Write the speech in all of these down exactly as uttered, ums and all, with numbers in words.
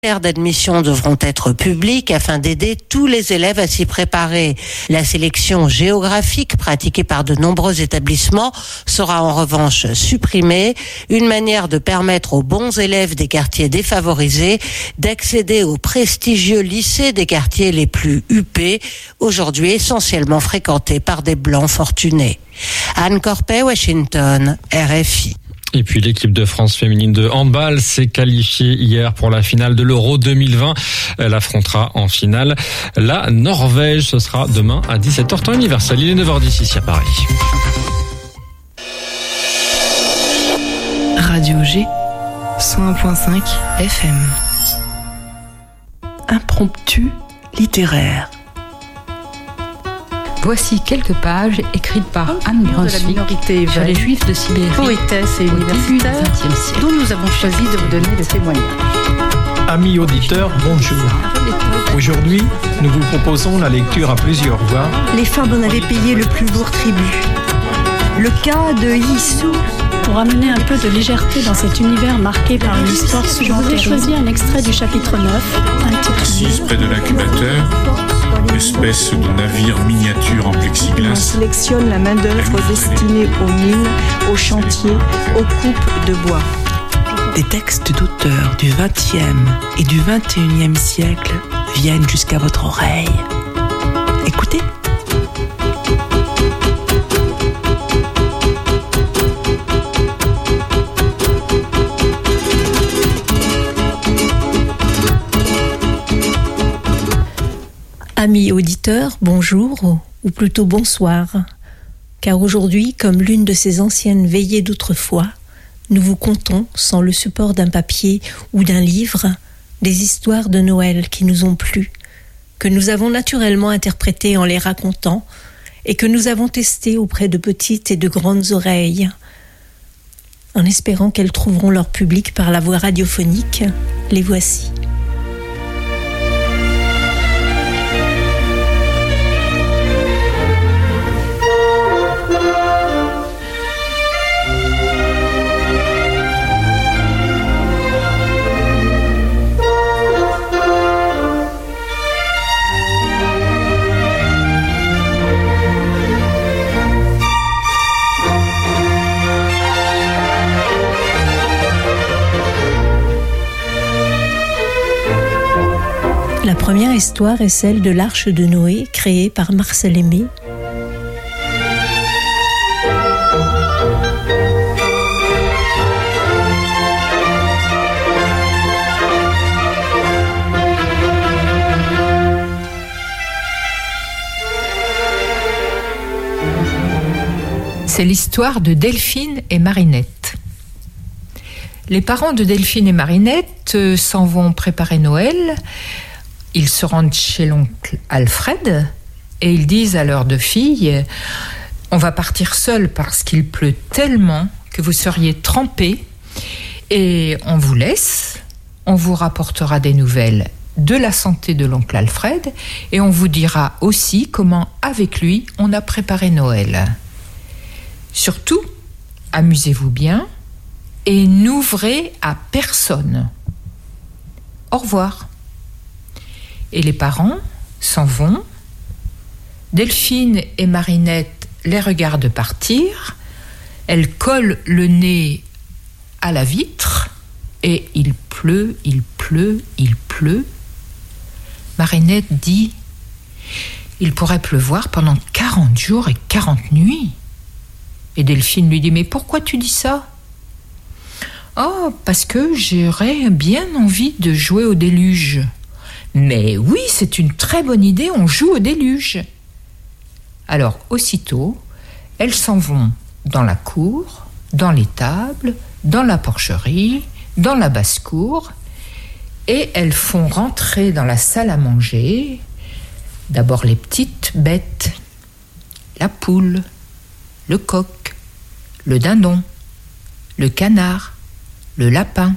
d'admission devront être publiques afin d'aider tous les élèves à s'y préparer. La sélection géographique pratiquée par de nombreux établissements sera en revanche supprimée, une manière de permettre aux bons élèves des quartiers défavorisés d'accéder aux prestigieux lycées des quartiers les plus huppés, aujourd'hui essentiellement fréquentés par des blancs fortunés. Anne Corpet, Washington, R F I. Et puis l'équipe de France féminine de handball s'est qualifiée hier pour la finale de l'Euro deux mille vingt. Elle affrontera en finale la Norvège. Ce sera demain à dix-sept heures temps universel. Il est neuf heures dix ici à Paris. Radio G, cent un virgule cinq F M. Impromptu littéraire. Voici quelques pages écrites par Anne Brunswick sur les Juifs de Sibérie, poétesse et universitaire, dont nous avons choisi de vous donner le témoignage. Amis auditeurs, bonjour. Aujourd'hui, nous vous proposons la lecture à plusieurs voix. Les femmes en avaient payé le plus lourd tribut. Le cas de Yissou. Pour amener un peu de légèreté dans cet univers marqué par une histoire souvent terrible, j'ai choisi un extrait du chapitre neuf, intitulé Assise près de l'incubateur, espèce de navire miniature en plexiglas. On sélectionne la main-d'œuvre destinée aux mines, aux chantiers, aux coupes de bois. Des textes d'auteurs du vingtième et du vingt et unième siècle viennent jusqu'à votre oreille. Écoutez. Amis auditeurs, bonjour, ou plutôt bonsoir, car aujourd'hui, comme l'une de ces anciennes veillées d'autrefois, nous vous contons, sans le support d'un papier ou d'un livre, des histoires de Noël qui nous ont plu, que nous avons naturellement interprétées en les racontant, et que nous avons testées auprès de petites et de grandes oreilles, en espérant qu'elles trouveront leur public par la voie radiophonique. Les voici. La première histoire est celle de l'Arche de Noé, créée par Marcel Aimé. C'est l'histoire de Delphine et Marinette. Les parents de Delphine et Marinette euh, s'en vont préparer Noël. Ils se rendent chez l'oncle Alfred et ils disent à leurs deux filles « On va partir seuls parce qu'il pleut tellement que vous seriez trempés et on vous laisse, on vous rapportera des nouvelles de la santé de l'oncle Alfred et on vous dira aussi comment, avec lui, on a préparé Noël. Surtout, amusez-vous bien et n'ouvrez à personne. Au revoir. » Et les parents s'en vont. Delphine et Marinette les regardent partir. Elles collent le nez à la vitre et il pleut, il pleut, il pleut. Marinette dit « Il pourrait pleuvoir pendant quarante jours et quarante nuits. » Et Delphine lui dit « Mais pourquoi tu dis ça ?»« Oh, parce que j'aurais bien envie de jouer au déluge. » Mais oui, c'est une très bonne idée, on joue au déluge. Alors, aussitôt, elles s'en vont dans la cour, dans l'étable, dans la porcherie, dans la basse-cour, et elles font rentrer dans la salle à manger d'abord les petites bêtes, la poule, le coq, le dindon, le canard, le lapin.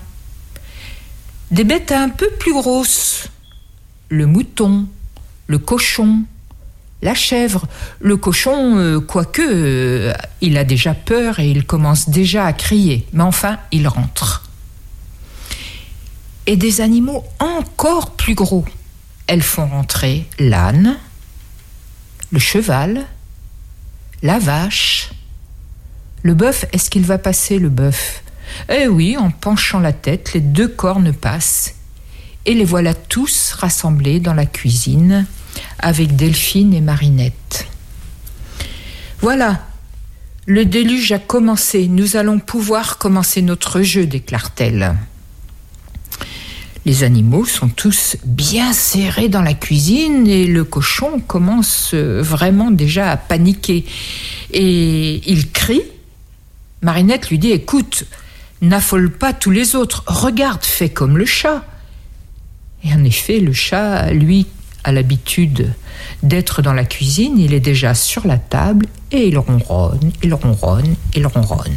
Des bêtes un peu plus grosses, le mouton, le cochon, la chèvre. Le cochon, euh, quoique, euh, il a déjà peur et il commence déjà à crier. Mais enfin, il rentre. et des animaux encore plus gros. Elles font rentrer l'âne, le cheval, la vache, le bœuf. Est-ce qu'il va passer, le bœuf ? Eh oui, en penchant la tête, les deux cornes passent. Et les voilà tous rassemblés dans la cuisine avec Delphine et Marinette. Voilà, le déluge a commencé. Nous allons pouvoir commencer notre jeu, déclare-t-elle. Les animaux sont tous bien serrés dans la cuisine et le cochon commence vraiment déjà à paniquer. Et il crie. Marinette lui dit « Écoute, n'affole pas tous les autres. Regarde, fais comme le chat. » Et en effet, le chat, lui, a l'habitude d'être dans la cuisine. Il est déjà sur la table et il ronronne, il ronronne, il ronronne.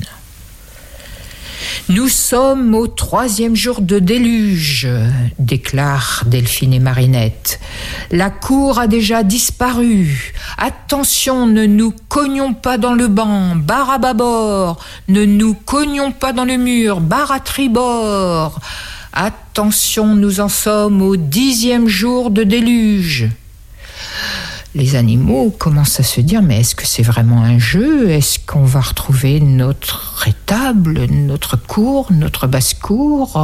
Nous sommes au troisième jour de déluge, déclarent Delphine et Marinette. La cour a déjà disparu. Attention, ne nous cognons pas dans le banc, barre à bâbord. Ne nous cognons pas dans le mur, barre à tribord. Attention, nous en sommes au dixième jour de déluge. Les animaux commencent à se dire, mais est-ce que c'est vraiment un jeu ? Est-ce qu'on va retrouver notre étable, notre cour, notre basse-cour ?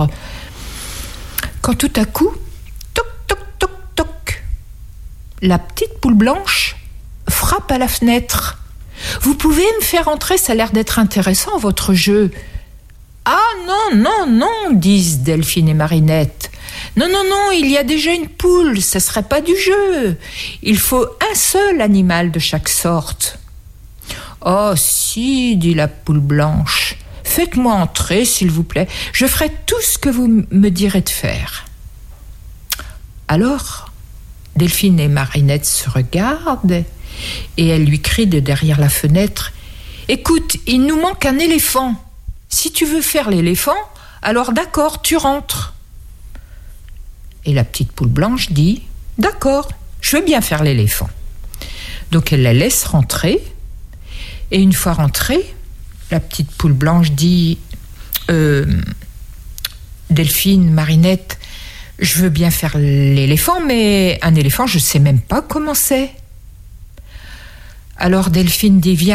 Quand tout à coup, toc, toc, toc, toc, la petite poule blanche frappe à la fenêtre. « Vous pouvez me faire entrer, ça a l'air d'être intéressant, votre jeu. » « Ah non, non, non, disent Delphine et Marinette. Non, non, non, il y a déjà une poule, ça serait pas du jeu. Il faut un seul animal de chaque sorte. »« Oh si, dit la poule blanche, faites-moi entrer, s'il vous plaît, je ferai tout ce que vous me direz de faire. » Alors, Delphine et Marinette se regardent et elle lui crie de derrière la fenêtre, « Écoute, il nous manque un éléphant. Si tu veux faire l'éléphant, alors d'accord, tu rentres. » Et la petite poule blanche dit « D'accord, je veux bien faire l'éléphant. » Donc elle la laisse rentrer. Et une fois rentrée, la petite poule blanche dit euh, « Delphine, Marinette, je veux bien faire l'éléphant, mais un éléphant, je ne sais même pas comment c'est. » Alors Delphine dit « Viens. »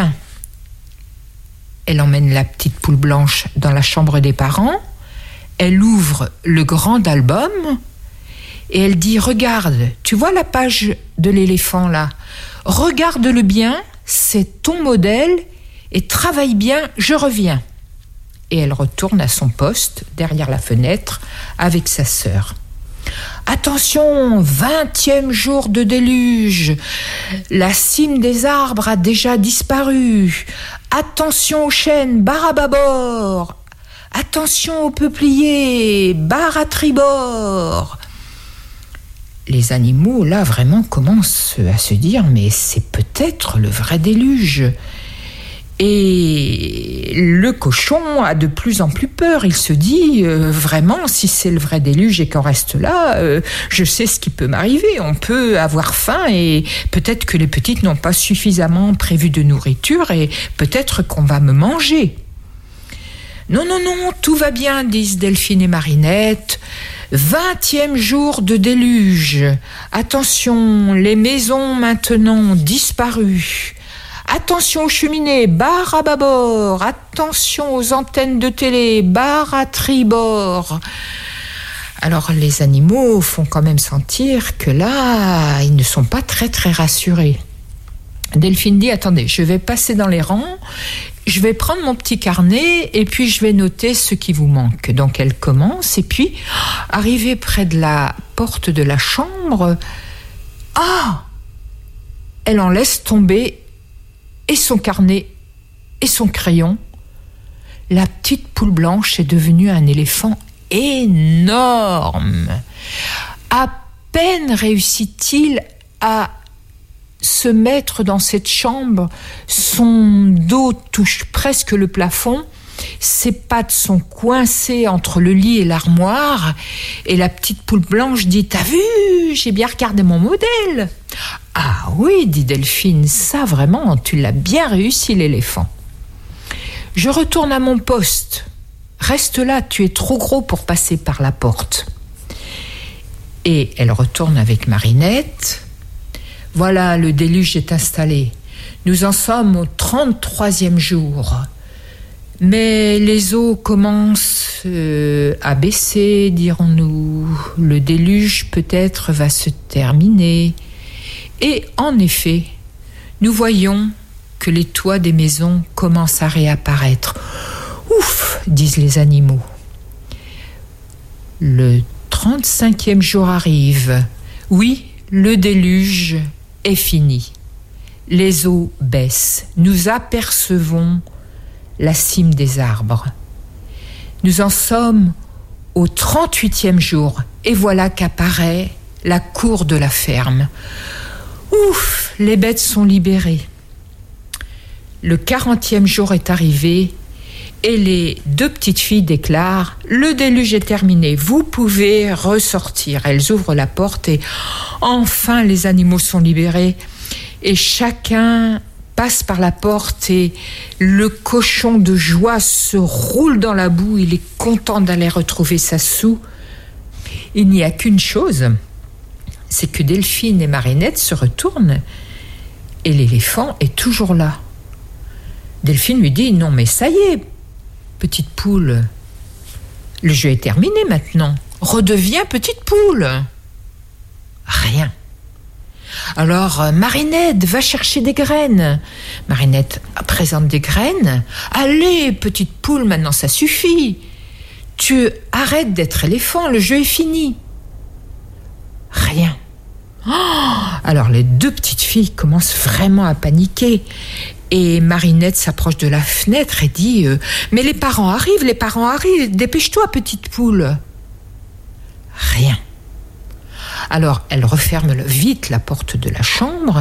Elle emmène la petite poule blanche dans la chambre des parents. Elle ouvre le grand album et elle dit « Regarde, tu vois la page de l'éléphant là ? Regarde-le bien, c'est ton modèle et travaille bien, je reviens. » Et elle retourne à son poste derrière la fenêtre avec sa sœur. Attention, vingtième jour de déluge. La cime des arbres a déjà disparu. Attention aux chênes, barre à bâbord. Attention aux peupliers, barre à tribord. Les animaux, là, vraiment commencent à se dire, mais c'est peut-être le vrai déluge. Et le cochon a de plus en plus peur. Il se dit, euh, vraiment, si c'est le vrai déluge et qu'on reste là, euh, je sais ce qui peut m'arriver. On peut avoir faim et peut-être que les petites n'ont pas suffisamment prévu de nourriture et peut-être qu'on va me manger. Non, non, non, tout va bien, disent Delphine et Marinette. Vingtième jour de déluge. Attention, les maisons maintenant ont disparu. Attention aux cheminées, barre à bâbord. Attention aux antennes de télé, barre à tribord. Alors les animaux font quand même sentir que là, ils ne sont pas très très rassurés. Delphine dit, attendez, je vais passer dans les rangs, je vais prendre mon petit carnet et puis je vais noter ce qui vous manque. Donc elle commence et puis, arrivée près de la porte de la chambre, ah, elle en laisse tomber et son carnet et son crayon. La petite poule blanche est devenue un éléphant énorme. À peine réussit-il à se mettre dans cette chambre, son dos touche presque le plafond, ses pattes sont coincées entre le lit et l'armoire, et la petite poule blanche dit « T'as vu, j'ai bien regardé mon modèle !» « Ah oui, dit Delphine, ça vraiment, tu l'as bien réussi l'éléphant. Je retourne à mon poste. Reste là, tu es trop gros pour passer par la porte. » Et elle retourne avec Marinette. Voilà, le déluge est installé. Nous en sommes au trente-troisième jour. Mais les eaux commencent euh, à baisser, dirons-nous. Le déluge peut-être va se terminer. Et en effet, nous voyons que les toits des maisons commencent à réapparaître. Ouf, disent les animaux. Le trente-cinquième jour arrive. Oui, le déluge est fini. Les eaux baissent. Nous apercevons la cime des arbres. Nous en sommes au trente-huitième jour et voilà qu'apparaît la cour de la ferme. Ouf, les bêtes sont libérées. Le quarantième jour est arrivé et les deux petites filles déclarent « Le déluge est terminé, vous pouvez ressortir ». Elles ouvrent la porte et enfin les animaux sont libérés et chacun passe par la porte et le cochon de joie se roule dans la boue. Il est content d'aller retrouver sa soue. Il n'y a qu'une chose, c'est que Delphine et Marinette se retournent et l'éléphant est toujours là. Delphine lui dit « Non mais ça y est, petite poule, le jeu est terminé maintenant. Redeviens petite poule. » Rien. Alors Marinette va chercher des graines. Marinette présente des graines. « Allez, petite poule, maintenant ça suffit. Tu arrêtes d'être éléphant, le jeu est fini. » Rien. Oh, alors les deux petites filles commencent vraiment à paniquer. Et Marinette s'approche de la fenêtre et dit euh, « Mais les parents arrivent, les parents arrivent, dépêche-toi, petite poule. » Rien. Alors elle referme vite la porte de la chambre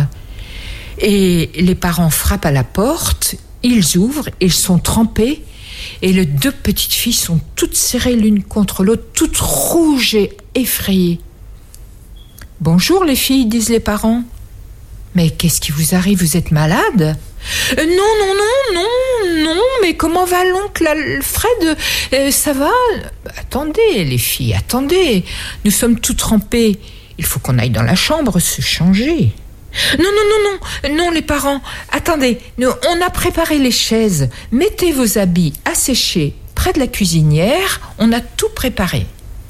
et les parents frappent à la porte, ils ouvrent, ils sont trempés et les deux petites filles sont toutes serrées l'une contre l'autre, toutes rouges et effrayées. « Bonjour les filles, disent les parents. Mais qu'est-ce qui vous arrive, vous êtes malades ? » Euh, non, non, non, non, non, mais comment va l'oncle Alfred ? euh, Ça va ? Attendez, les filles, attendez. Nous sommes tous trempés. Il faut qu'on aille dans la chambre se changer. Non, non, non, non, non, les parents. Attendez, nous, on a préparé les chaises. Mettez vos habits à sécher près de la cuisinière. On a tout préparé.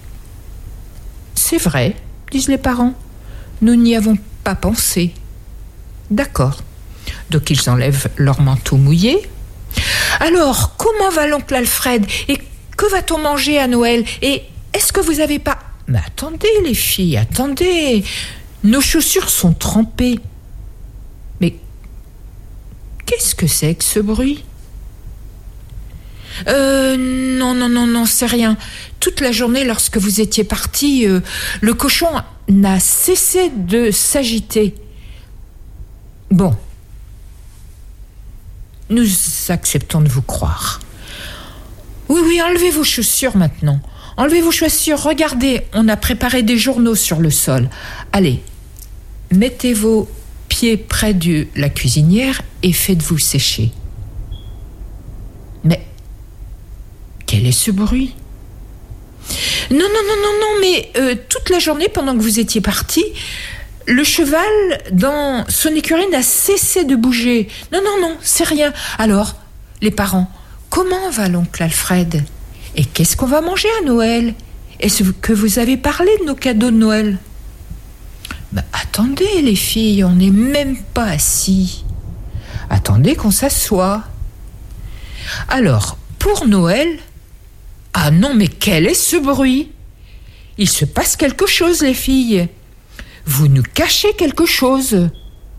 C'est vrai, disent les parents. Nous n'y avons pas pensé. D'accord. Donc ils enlèvent leur manteau mouillé. Alors, comment va l'oncle Alfred ? Et que va-t-on manger à Noël ? Et est-ce que vous avez pas... Mais attendez les filles, attendez. Nos chaussures sont trempées. Mais qu'est-ce que c'est que ce bruit ? Euh, non, non, non, non, c'est rien. Toute la journée, lorsque vous étiez partis, euh, le cochon n'a cessé de s'agiter. Bon. Nous acceptons de vous croire. Oui, oui, enlevez vos chaussures maintenant. Enlevez vos chaussures. Regardez, on a préparé des journaux sur le sol. Allez, mettez vos pieds près de la cuisinière et faites-vous sécher. Mais quel est ce bruit ? Non, non, non, non, non, mais euh, toute la journée, pendant que vous étiez partis, le cheval dans son écurie n'a cessé de bouger. Non, non, non, c'est rien. Alors, les parents, comment va l'oncle Alfred ? Et qu'est-ce qu'on va manger à Noël ? Est-ce que vous avez parlé de nos cadeaux de Noël ? Ben, attendez les filles, on n'est même pas assis. Attendez qu'on s'assoie. Alors, pour Noël... Ah non, mais quel est ce bruit ? Il se passe quelque chose, les filles. Vous nous cachez quelque chose.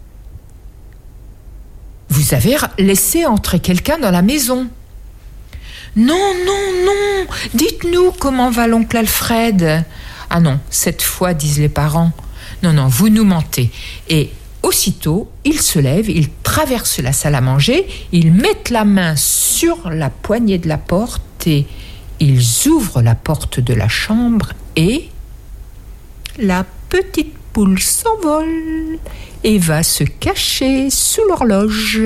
Vous avez laissé entrer quelqu'un dans la maison. Non, non, non. Dites-nous comment va l'oncle Alfred. Ah non, cette fois, disent les parents. Non, non, vous nous mentez. Et aussitôt, ils se lèvent, ils traversent la salle à manger, ils mettent la main sur la poignée de la porte et ils ouvrent la porte de la chambre et la petite poule s'envole et va se cacher sous l'horloge.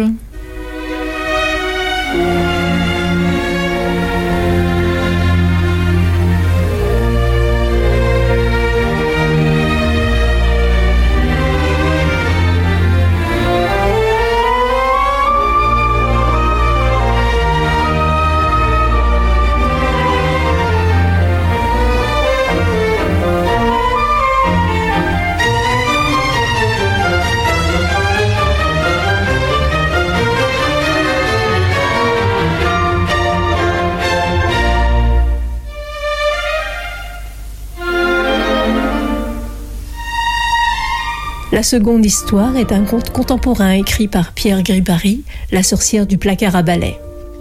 La seconde histoire est un conte contemporain écrit par Pierre Gribari, La sorcière du placard à balai.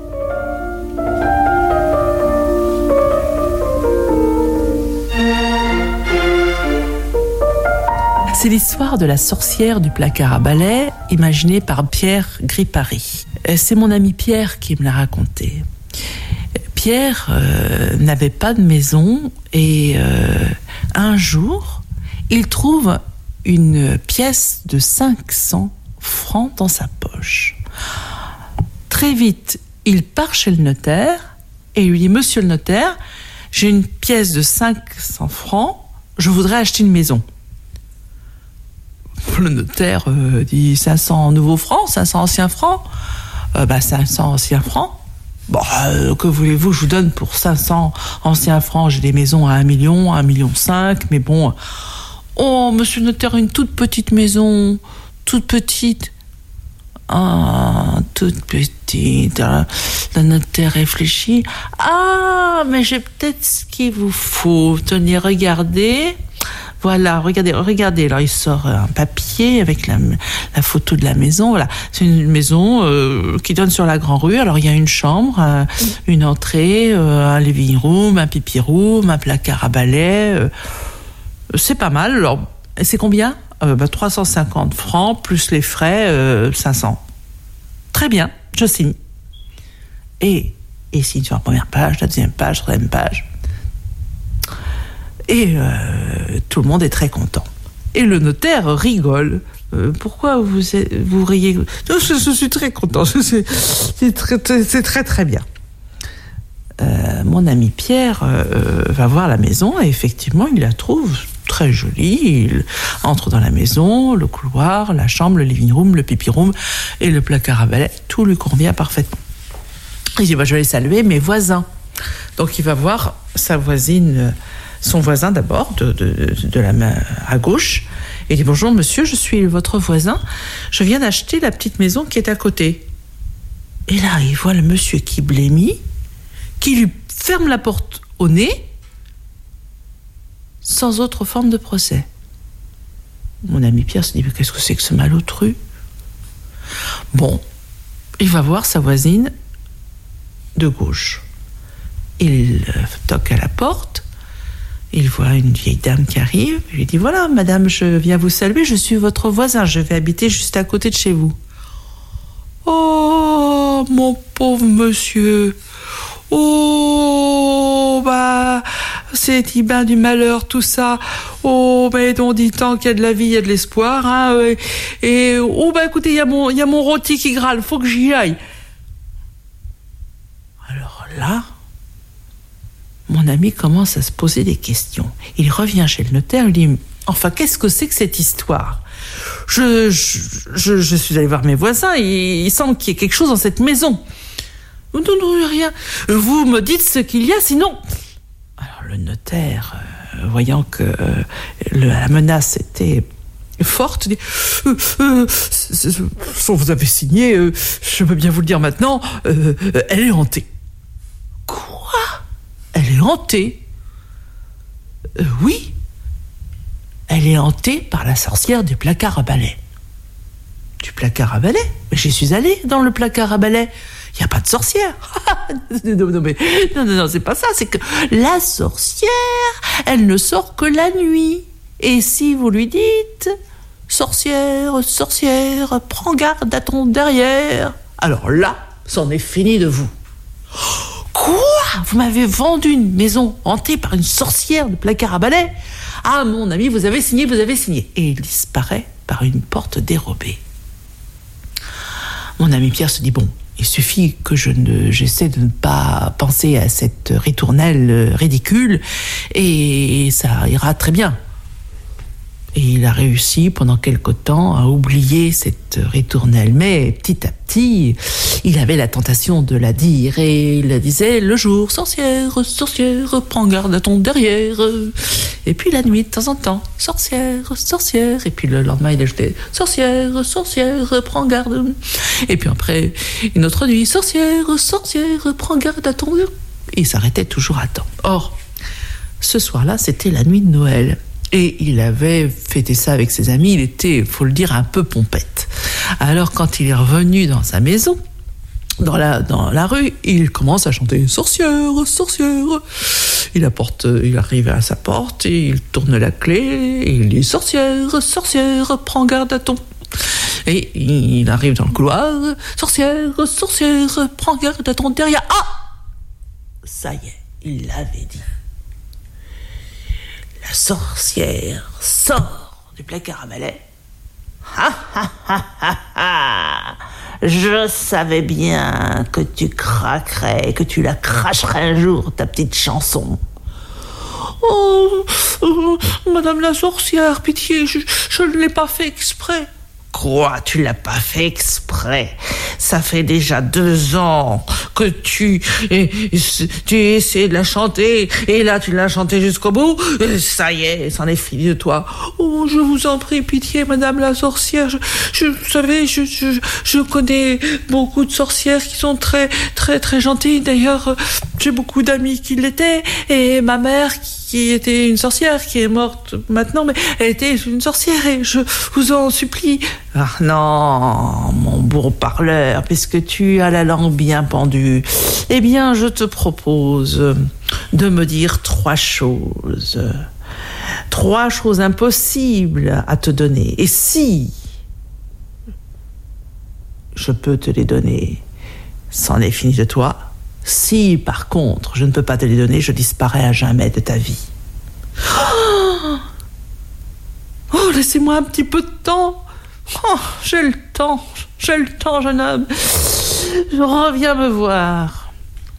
C'est l'histoire de la sorcière du placard à balai, imaginée par Pierre Gribari. C'est mon ami Pierre qui me l'a raconté. Pierre euh, n'avait pas de maison et euh, un jour, il trouve une pièce de cinq cents francs dans sa poche. Très vite, il part chez le notaire et lui dit « Monsieur le notaire, j'ai une pièce de cinq cents francs, je voudrais acheter une maison. » Le notaire euh, dit « cinq cents nouveaux francs, cinq cents anciens francs euh, ?» Bah cinq cents anciens francs. Bon, euh, que voulez-vous, je vous donne pour cinq cents anciens francs, j'ai des maisons à un million, un million cinq, mais bon... Oh, monsieur le notaire, une toute petite maison, toute petite. Ah, toute petite. Alors, le notaire réfléchit. Ah, mais j'ai peut-être ce qu'il vous faut. Tenez, regardez. Voilà, regardez, regardez. Alors, il sort un papier avec la, la photo de la maison. Voilà, c'est une maison euh, qui donne sur la grande rue. Alors, il y a une chambre, euh, une entrée, euh, un living room, un pipi room, un placard à balai. Euh, c'est pas mal. Alors, c'est combien ? euh, bah, trois cent cinquante francs, plus les frais, euh, cinq cents. Très bien, je signe. Et il signe sur la première page, la deuxième page, la troisième page. Et euh, tout le monde est très content. Et le notaire rigole. Euh, pourquoi vous, êtes, vous riez ? je, je suis très content. C'est, c'est, très, c'est très très bien. Euh, mon ami Pierre euh, va voir la maison et effectivement, il la trouve très jolie. Il entre dans la maison, le couloir, la chambre, le living room, le pipi room et le placard à balai. Tout lui convient parfaitement. Il dit bah, je vais aller saluer mes voisins. Donc il va voir sa voisine, son voisin d'abord, de, de, de la main à gauche. Et il dit bonjour monsieur, je suis votre voisin. Je viens d'acheter la petite maison qui est à côté. Et là, il voit le monsieur qui blêmit, qui lui ferme la porte au nez, sans autre forme de procès. Mon ami Pierre se dit, mais qu'est-ce que c'est que ce malotru ? Bon, il va voir sa voisine de gauche. Il toque à la porte, il voit une vieille dame qui arrive, il lui dit, voilà, madame, je viens vous saluer, je suis votre voisin, je vais habiter juste à côté de chez vous. Oh, mon pauvre monsieur, oh, bah, c'est Ibin du malheur, tout ça. Oh, mais on dit tant qu'il y a de la vie, il y a de l'espoir, hein. Et, et oh, bah, écoutez, il y a mon, il y a mon rôti qui grâle, faut que j'y aille. Alors là, mon ami commence à se poser des questions. Il revient chez le notaire, il dit, enfin, qu'est-ce que c'est que cette histoire ? Je, je, je, je suis allé voir mes voisins, il, il semble qu'il y ait quelque chose dans cette maison. Non, non, rien. Vous me dites ce qu'il y a, sinon... Alors le notaire, euh, voyant que euh, le, la menace était forte, dit euh, euh, « Vous avez signé, euh, je peux bien vous le dire maintenant, euh, elle est hantée. » Quoi ? Elle est hantée ? euh, Oui. Elle est hantée par la sorcière du placard à balai. Du placard à balai ? Mais j'y suis allée dans le placard à balai. Il n'y a pas de sorcière. non, non, mais, non, non, non, c'est pas ça. C'est que la sorcière, elle ne sort que la nuit. Et si vous lui dites « Sorcière, sorcière, prends garde à ton derrière », alors là, c'en est fini de vous. Quoi ? Vous m'avez vendu une maison hantée par une sorcière de placard à balai ? Ah, mon ami, vous avez signé, vous avez signé. Et il disparaît par une porte dérobée. Mon ami Pierre se dit « Bon, il suffit que je ne, j'essaie de ne pas penser à cette ritournelle ridicule et ça ira très bien. » Et il a réussi pendant quelque temps à oublier cette ritournelle. Mais petit à petit, il avait la tentation de la dire et il la disait le jour, sorcière, sorcière, prends garde à ton derrière. Et puis la nuit, de temps en temps, sorcière, sorcière. Et puis le lendemain, il ajoutait sorcière, sorcière, prends garde. Et puis après, une autre nuit, sorcière, sorcière, prends garde à ton... Et il s'arrêtait toujours à temps. Or, ce soir-là, c'était la nuit de Noël. Et il avait fêté ça avec ses amis, il était, faut le dire, un peu pompette. Alors quand il est revenu dans sa maison, dans la, dans la rue, il commence à chanter « Sorcière, sorcière ». Il apporte, il arrive à sa porte, et il tourne la clé, et il dit « Sorcière, sorcière, prends garde à ton... » Et il arrive dans le couloir « Sorcière, sorcière, prends garde à ton derrière. » Ah ! Ça y est, il l'avait dit. La sorcière sort du placard à balai. Ha ha ha ha ha! Je savais bien que tu craquerais, que tu la cracherais un jour, ta petite chanson. Oh, oh Madame la sorcière, pitié, je, je ne l'ai pas fait exprès. Quoi, tu l'as pas fait exprès? Ça fait déjà deux ans que tu, tu essaies de la chanter, et là tu l'as chantée jusqu'au bout. Ça y est, c'en est fini de toi. Oh, je vous en prie, pitié, Madame la sorcière. Je, je vous savez, je, je, je connais beaucoup de sorcières qui sont très, très, très gentilles. D'ailleurs, j'ai beaucoup d'amis qui l'étaient, et ma mère qui était une sorcière, qui est morte maintenant, mais elle était une sorcière, et je vous en supplie. Ah non, mon bon parleur, puisque tu as la langue bien pendue, eh bien, je te propose de me dire trois choses. Trois choses impossibles à te donner. Et si je peux te les donner, c'en est fini de toi. Si, par contre, je ne peux pas te les donner, je disparais à jamais de ta vie. Oh, oh laissez-moi un petit peu de temps. Oh, j'ai le temps, j'ai le temps, jeune homme. Je reviens me voir.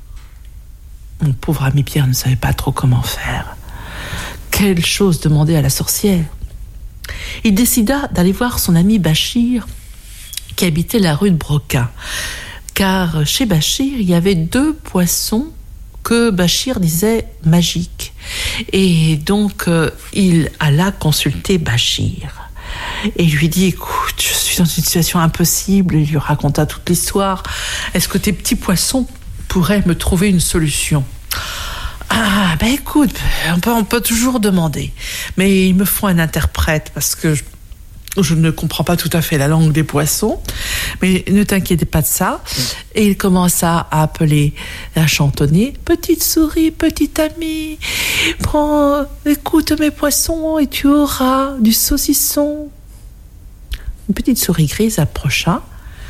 Mon pauvre ami Pierre ne savait pas trop comment faire. Quelle chose demander à la sorcière. Il décida d'aller voir son ami Bachir, qui habitait la rue de Broca. Car chez Bachir, il y avait deux poissons que Bachir disait magiques. Et donc, euh, il alla consulter Bachir. Et lui dit, écoute, je suis dans une situation impossible. Il lui raconta toute l'histoire. Est-ce que tes petits poissons pourraient me trouver une solution? Ah, ben écoute, on peut, on peut toujours demander. Mais il me faut un interprète parce que je, je ne comprends pas tout à fait la langue des poissons. Mais ne t'inquiète pas de ça. Et il commença à appeler, à chantonner. Petite souris, petite amie, prends, écoute mes poissons et tu auras du saucisson. Une petite souris grise approcha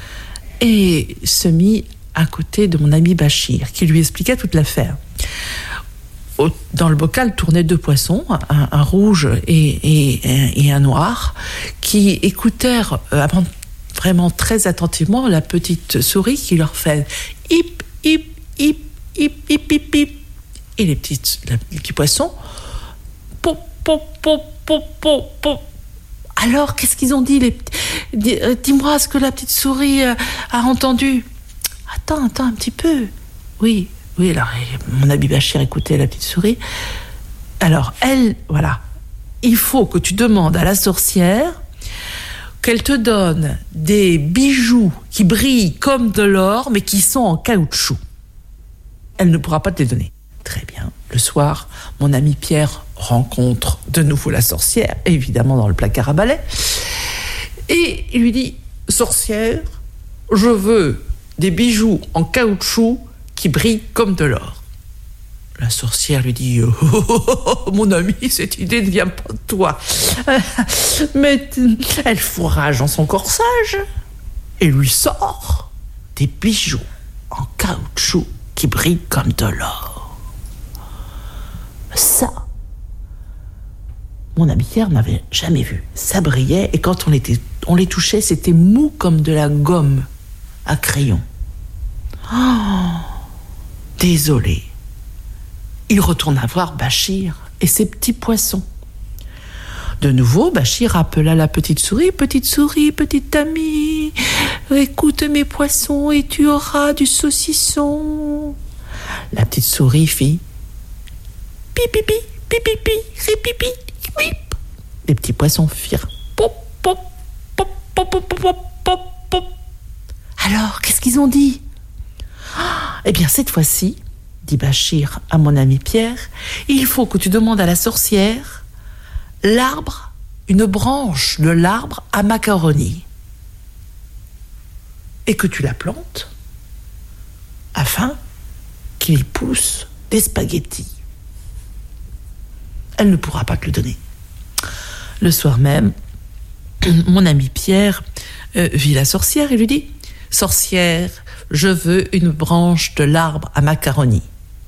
et se mit à côté de mon ami Bachir, qui lui expliqua toute l'affaire. Dans le bocal tournaient deux poissons, un, un rouge et, et, et un noir, qui écoutèrent euh, vraiment très attentivement la petite souris qui leur fait hip, hip, hip, hip, hip, hip, hip. Et les, petites, les petits poissons, pop, pop, pop, pop, pop, pop. Alors, qu'est-ce qu'ils ont dit les, dis, euh, dis-moi ce que la petite souris euh, a entendu. Attends, attends un petit peu. Oui. Oui, alors, mon ami Bachir écoutait la petite souris. Alors, elle, voilà, il faut que tu demandes à la sorcière qu'elle te donne des bijoux qui brillent comme de l'or, mais qui sont en caoutchouc. Elle ne pourra pas te les donner. Très bien. Le soir, mon ami Pierre rencontre de nouveau la sorcière, évidemment dans le placard à balai, et il lui dit, sorcière, je veux des bijoux en caoutchouc qui brille comme de l'or. La sorcière lui dit, oh, oh, oh, oh, mon ami, cette idée ne vient pas de toi. Mais elle fourrage dans son corsage et lui sort des bijoux en caoutchouc qui brillent comme de l'or. Ça, mon ami Pierre n'avait jamais vu. Ça brillait et quand on, était, on les touchait, c'était mou comme de la gomme à crayon. Oh, désolé. Il retourna voir Bachir et ses petits poissons. De nouveau, Bachir appela la petite souris. Petite souris, petite amie, écoute mes poissons et tu auras du saucisson. La petite souris fit pipipi, pipipi, ripipi, pip. Les petits poissons firent pop, pop, pop, pop, pop, pop, pop, pop. Alors, qu'est-ce qu'ils ont dit? Eh bien, cette fois-ci, dit Bachir à mon ami Pierre, il faut que tu demandes à la sorcière l'arbre, une branche de l'arbre à macaroni, et que tu la plantes afin qu'il y pousse des spaghettis. Elle ne pourra pas te le donner. Le soir même, mon ami Pierre euh, vit la sorcière et lui dit « Sorcière, je veux une branche de l'arbre à macaroni. »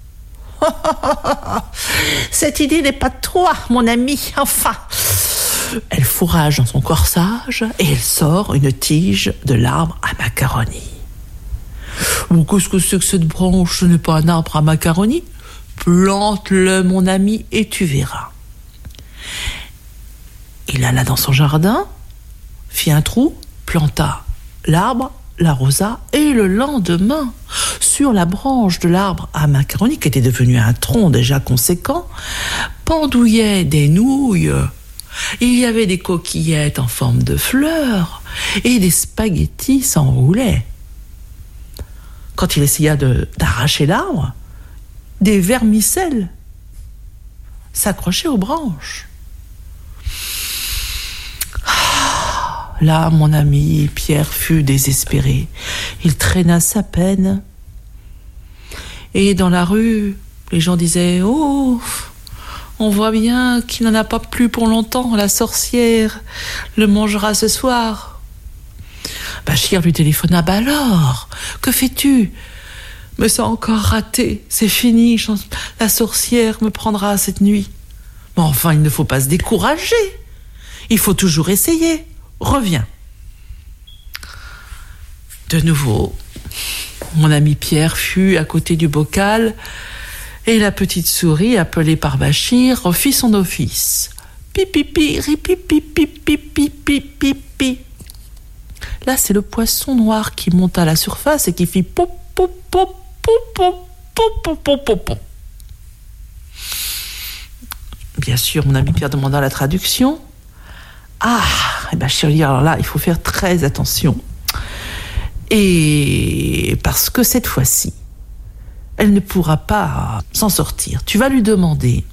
Cette idée n'est pas de toi, mon ami, enfin. Elle fourrage dans son corsage et elle sort une tige de l'arbre à macaroni. Bon, qu'est-ce que c'est que cette branche? Ce n'est pas un arbre à macaroni. Plante-le, mon ami, et tu verras. Il alla dans son jardin, fit un trou, planta l'arbre, l'arrosa, et le lendemain, sur la branche de l'arbre à macaroni, qui était devenu un tronc déjà conséquent, pendouillaient des nouilles. Il y avait des coquillettes en forme de fleurs, et des spaghettis s'enroulaient. Quand il essaya de, d'arracher l'arbre, des vermicelles s'accrochaient aux branches. Là, mon ami Pierre fut désespéré. Il traîna sa peine. Et dans la rue, les gens disaient « Oh, on voit bien qu'il n'en a pas plu pour longtemps. La sorcière le mangera ce soir. » Bachir lui téléphona « Bah alors, que fais-tu » ? « Mais ça a encore raté, c'est fini, la sorcière me prendra cette nuit. » Mais enfin, il ne faut pas se décourager. Il faut toujours essayer. Reviens. De nouveau, mon ami Pierre fut à côté du bocal et la petite souris, appelée par Bachir, fit son office. Pipipi, ripipi, pipi, pipi, pipi. Là, c'est le poisson noir qui monta à la surface et qui fit pop, pop, pop, pop, pop, pop, pop, pop, pop. Bien sûr, mon ami Pierre demanda la traduction. Ah, et ben chérie, alors là, il faut faire très attention. Et parce que cette fois-ci, elle ne pourra pas s'en sortir. Tu vas lui demander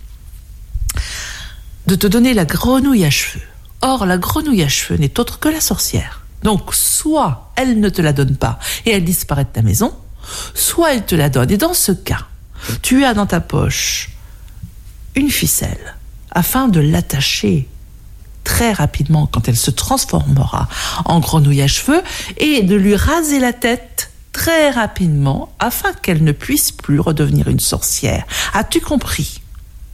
de te donner la grenouille à cheveux. Or, la grenouille à cheveux n'est autre que la sorcière. Donc, soit elle ne te la donne pas et elle disparaît de ta maison, soit elle te la donne. Et dans ce cas, tu as dans ta poche une ficelle afin de l'attacher très rapidement quand elle se transformera en grenouille à cheveux et de lui raser la tête très rapidement afin qu'elle ne puisse plus redevenir une sorcière. As-tu compris ?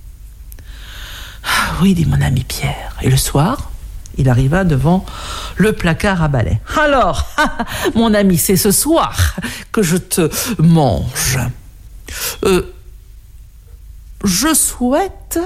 Oui, dit mon ami Pierre. Et le soir, il arriva devant le placard à balai. Alors, mon ami, c'est ce soir que je te mange. Euh, je souhaite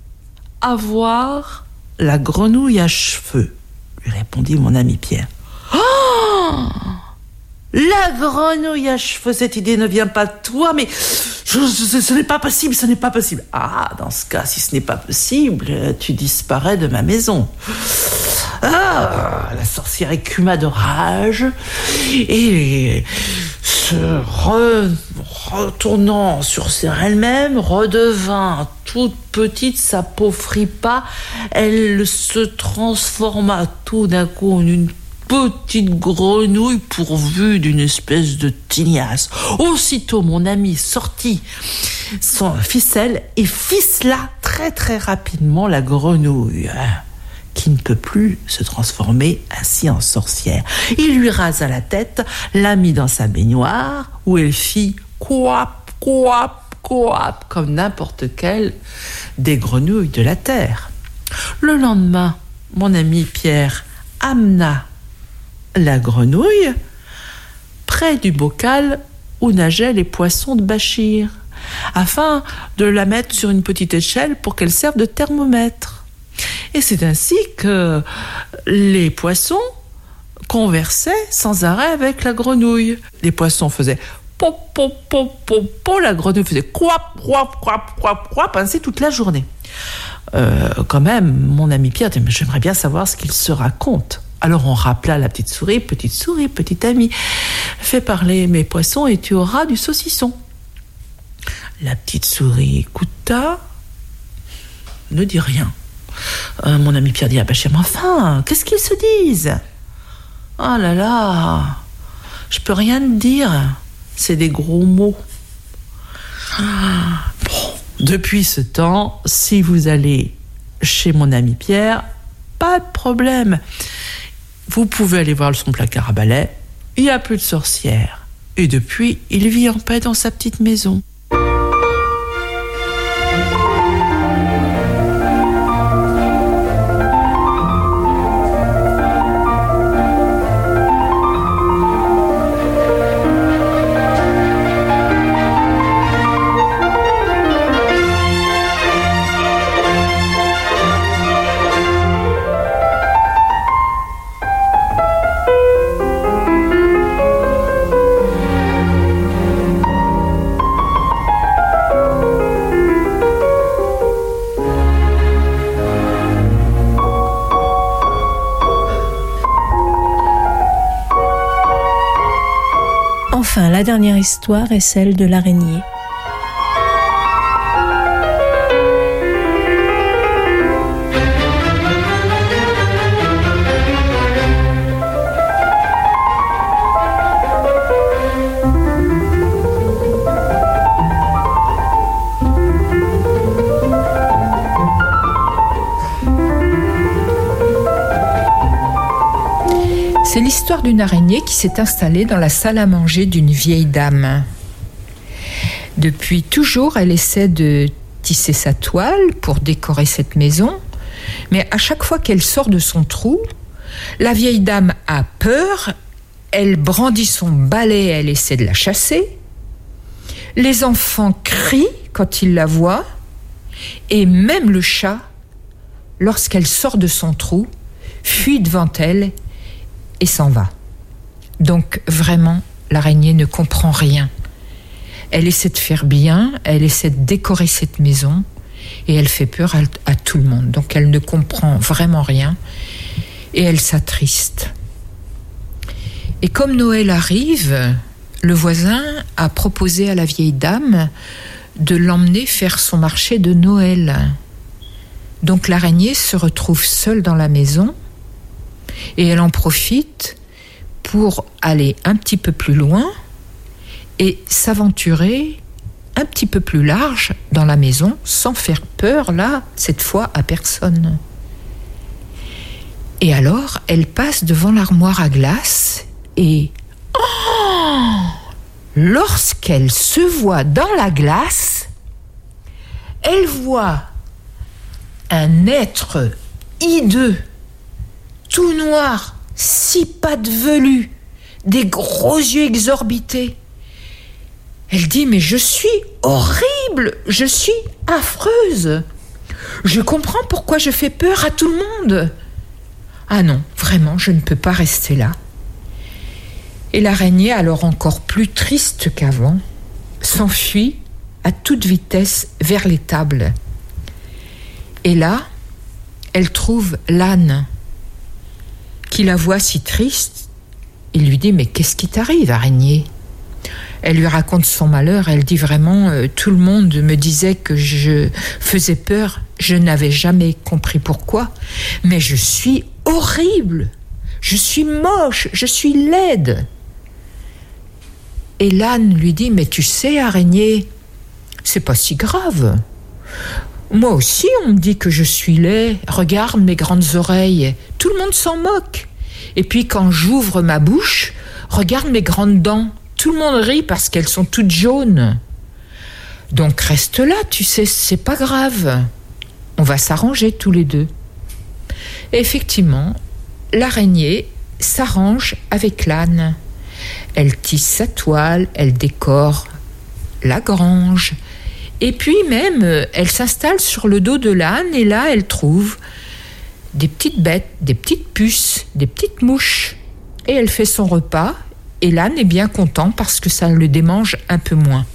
avoir la grenouille à cheveux, lui répondit mon ami Pierre. Oh, la grenouille à cheveux, cette idée ne vient pas de toi, mais je, je, ce n'est pas possible, ce n'est pas possible. Ah, dans ce cas, si ce n'est pas possible, tu disparais de ma maison. Ah, la sorcière écuma de rage et se re, retournant sur elle-même, redevint toute petite, sa peau fripa, elle se transforma tout d'un coup en une petite grenouille pourvue d'une espèce de tignasse. Aussitôt, mon ami sortit son ficelle et ficela très très rapidement la grenouille, qui ne peut plus se transformer ainsi en sorcière. Il lui rasa la tête, la mit dans sa baignoire, où elle fit couap, couap, couap, comme n'importe quelle des grenouilles de la terre. Le lendemain, mon ami Pierre amena la grenouille près du bocal où nageaient les poissons de Bachir, afin de la mettre sur une petite échelle pour qu'elle serve de thermomètre. Et c'est ainsi que les poissons conversaient sans arrêt avec la grenouille. Les poissons faisaient pop, pop, pop, pop, pop, la grenouille faisait couap, couap, couap, couap, couap, ainsi toute la journée. Euh, quand même, mon ami Pierre dit, mais j'aimerais bien savoir ce qu'il se raconte. Alors on rappela la petite souris, petite souris, petite amie, fais parler mes poissons et tu auras du saucisson. La petite souris écouta, ne dit rien. Euh, mon ami Pierre dit, ah ben chez moi, enfin, qu'est-ce qu'ils se disent? Oh là là, je peux rien te dire, c'est des gros mots. Bon, depuis ce temps, si vous allez chez mon ami Pierre, pas de problème. Vous pouvez aller voir son placard à balai, il n'y a plus de sorcière. Et depuis, il vit en paix dans sa petite maison. Enfin, la dernière histoire est celle de l'araignée. C'est l'histoire d'une araignée qui s'est installée dans la salle à manger d'une vieille dame. Depuis toujours, elle essaie de tisser sa toile pour décorer cette maison, mais à chaque fois qu'elle sort de son trou, la vieille dame a peur, elle brandit son balai, elle essaie de la chasser. Les enfants crient quand ils la voient, et même le chat, lorsqu'elle sort de son trou, fuit devant elle et s'en va. Donc vraiment, l'araignée ne comprend rien. Elle essaie de faire bien, elle essaie de décorer cette maison et elle fait peur à, à tout le monde. Donc elle ne comprend vraiment rien et elle s'attriste. Et comme Noël arrive, le voisin a proposé à la vieille dame de l'emmener faire son marché de Noël. Donc l'araignée se retrouve seule dans la maison et elle en profite pour aller un petit peu plus loin et s'aventurer un petit peu plus large dans la maison sans faire peur, là, cette fois, à personne. Et alors, elle passe devant l'armoire à glace et... Oh, lorsqu'elle se voit dans la glace, elle voit un être hideux, tout noir, six pattes velues, des gros yeux exorbités. Elle dit, mais je suis horrible, je suis affreuse. Je comprends pourquoi je fais peur à tout le monde. Ah non, vraiment, je ne peux pas rester là. Et l'araignée, alors encore plus triste qu'avant, s'enfuit à toute vitesse vers l'étable. Et là, elle trouve l'âne, qui la voit si triste. Il lui dit, mais qu'est-ce qui t'arrive, araignée ? Elle lui raconte son malheur. Elle dit vraiment, euh, tout le monde me disait que je faisais peur. Je n'avais jamais compris pourquoi. Mais je suis horrible. Je suis moche. Je suis laide. Et l'âne lui dit, mais tu sais, araignée, c'est pas si grave. Moi aussi, on me dit que je suis laid. Regarde mes grandes oreilles. Tout le monde s'en moque. Et puis quand j'ouvre ma bouche, regarde mes grandes dents. Tout le monde rit parce qu'elles sont toutes jaunes. Donc reste là, tu sais, c'est pas grave. On va s'arranger tous les deux. Et effectivement, l'araignée s'arrange avec l'âne. Elle tisse sa toile, elle décore la grange. Et puis même, elle s'installe sur le dos de l'âne et là, elle trouve des petites bêtes, des petites puces, des petites mouches. Et elle fait son repas et l'âne est bien content parce que ça le démange un peu moins.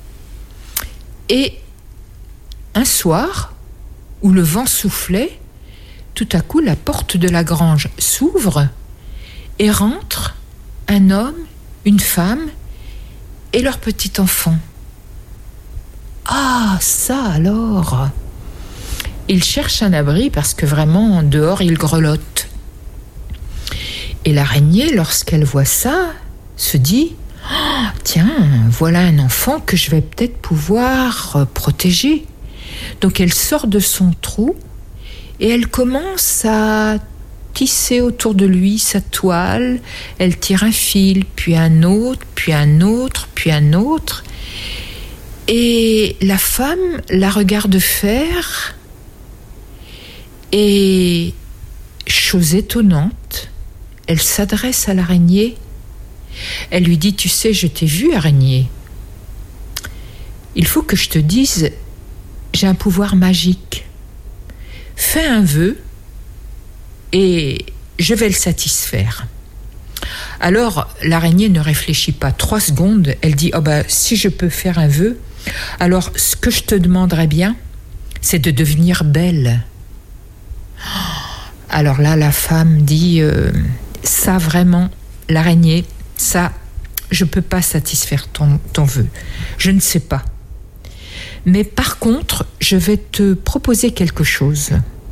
Et un soir, où le vent soufflait, tout à coup, la porte de la grange s'ouvre et rentre un homme, une femme et leur petit enfant. Ah, ça alors! il cherche un abri parce que vraiment, dehors, il grelotte. Et l'araignée, lorsqu'elle voit ça, se dit oh, « Tiens, voilà un enfant que je vais peut-être pouvoir euh, protéger. » Donc elle sort de son trou et elle commence à tisser autour de lui sa toile. Elle tire un fil, puis un autre, puis un autre, puis un autre. Et la femme la regarde faire et, chose étonnante, elle s'adresse à l'araignée. Elle lui dit « Tu sais, je t'ai vue, araignée. Il faut que je te dise, j'ai un pouvoir magique. Fais un vœu et je vais le satisfaire. » Alors, l'araignée ne réfléchit pas trois secondes. Elle dit « Oh ben, si je peux faire un vœu, alors ce que je te demanderais bien, c'est de devenir belle. » Alors là, la femme dit euh, « Ça vraiment, l'araignée, ça, je ne peux pas satisfaire ton, ton vœu. Je ne sais pas. Mais par contre, je vais te proposer quelque chose.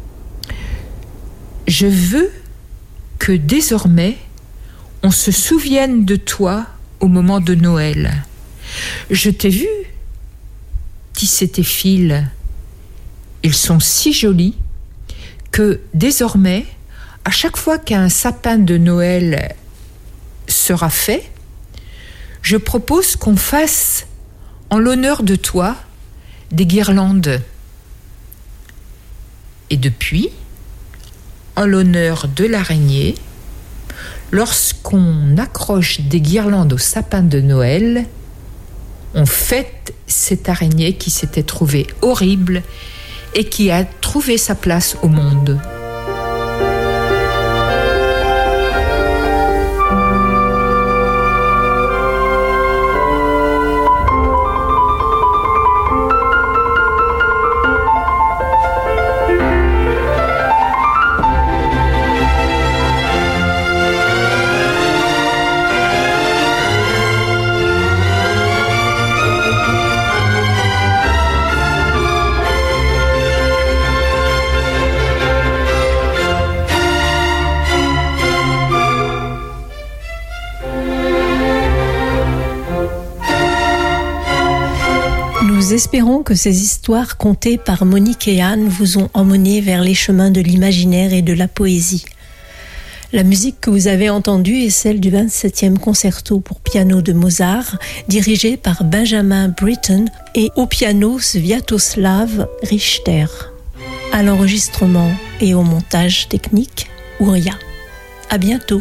Je veux que désormais, on se souvienne de toi au moment de Noël. Je t'ai vu tisser tes fils. Ils sont si jolis que désormais, à chaque fois qu'un sapin de Noël sera fait, je propose qu'on fasse, en l'honneur de toi, des guirlandes. Et depuis, en l'honneur de l'araignée, lorsqu'on accroche des guirlandes au sapin de Noël, on fête cette araignée qui s'était trouvée horrible et qui a trouvé sa place au monde. Nous espérons que ces histoires contées par Monique et Anne vous ont emmené vers les chemins de l'imaginaire et de la poésie. La musique que vous avez entendue est celle du vingt-septième concerto pour piano de Mozart, dirigé par Benjamin Britten, et au piano Sviatoslav Richter. À l'enregistrement et au montage technique, Ouria. À bientôt.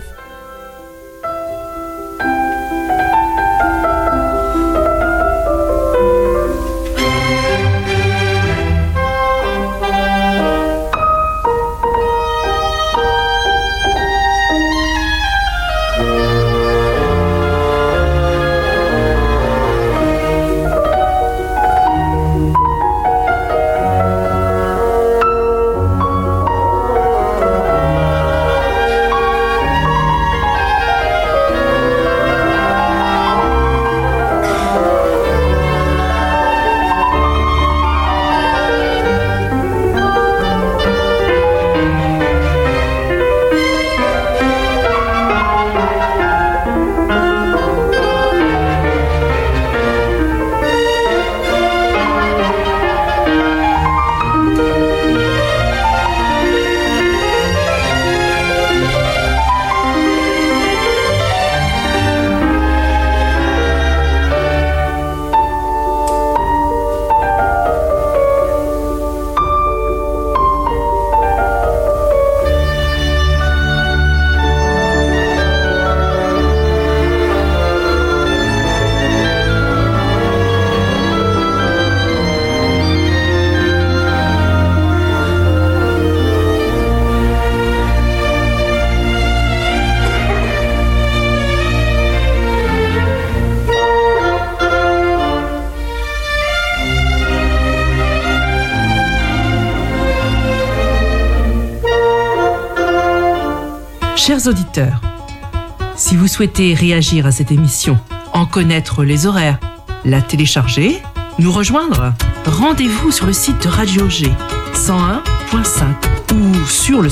Chers auditeurs, si vous souhaitez réagir à cette émission, en connaître les horaires, la télécharger, nous rejoindre, rendez-vous sur le site de Radio G, cent un virgule cinq ou sur le